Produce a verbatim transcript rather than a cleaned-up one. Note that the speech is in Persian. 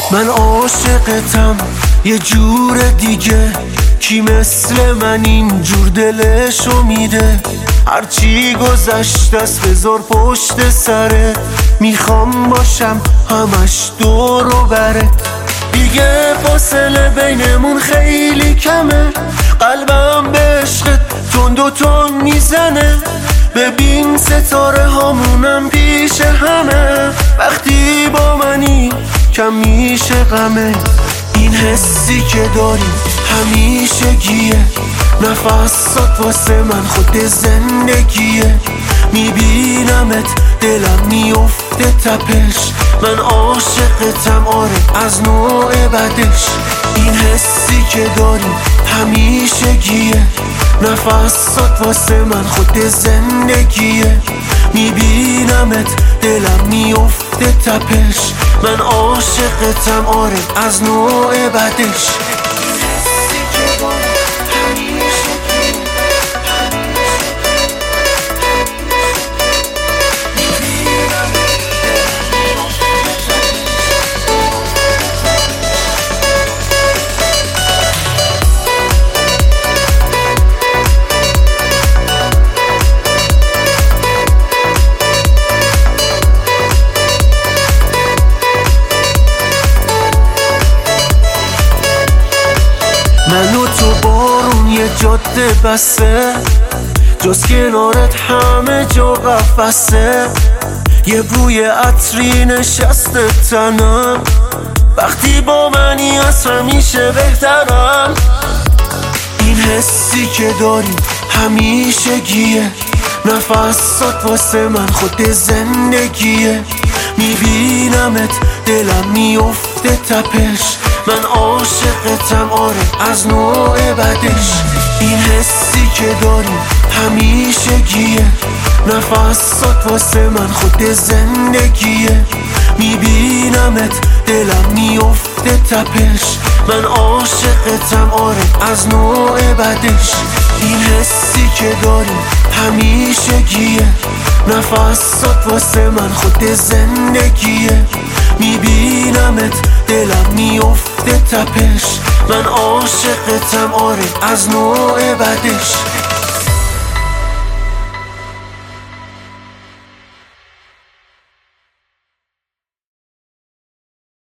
من عاشقتم یه جور دیگه، کی مثل من این جور دلشو میده؟ هرچی گذشت است بذار پشت سرت، میخوام باشم همش دور و برت. دیگه فاصله بینمون خیلی کمه، قلبم به عشقت تند و تند میزنه. ببین ستاره هامونم پیش همه، وقتی با منی کم میشه غمه. این حسی که داریم همیشگیه، نفسات واسه من خود زندگیه. میبینمت دلم میفته تپش، من عاشقتم آره از نوع بدش. این حسی که داریم همیشگیه، نفسات واسه من خود زندگیه. میبینمت دلم میفته تپش، من عاشقتم آره از نوع بدش. من و تو بارون یه جاده بسته، جز کنارت همه جا قفسه. یه بوی عطری نشسته تنم، وقتی با منی از همیشه بهترم. این حسی که داریم همیشگیه، نفسات واسه من خود زندگیه. میبینمت دلم میفته تپش، من عاشقتم آره از نوع بدش. این حسی که داریم همیشگیه، نفسات واسه من خود زندگیه. میبینمت دلم میفته تپش، من عاشقتم آره از نوع بدش. این حسی که داریم همیشگیه، نفسات واسه من خود زندگیه. میبینمت دلم میفته تپش، من عاشقتم آره از نوع بدش.